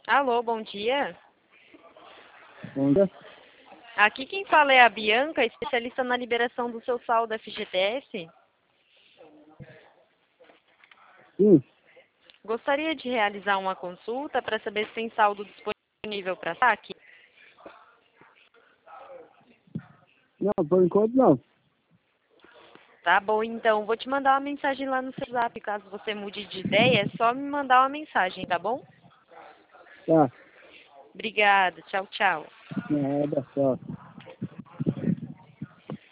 Alô, bom dia. Bom dia. Aqui quem fala é a Bianca, especialista na liberação do seu saldo FGTS. Sim. Gostaria de realizar uma consulta para saber se tem saldo disponível para saque. Não, por enquanto não. Tá bom, então. Vou te mandar uma mensagem lá no seu zap. Caso você mude de ideia, é só me mandar uma mensagem, tá bom? Tá. Obrigada. Tchau, tchau. Nada, só.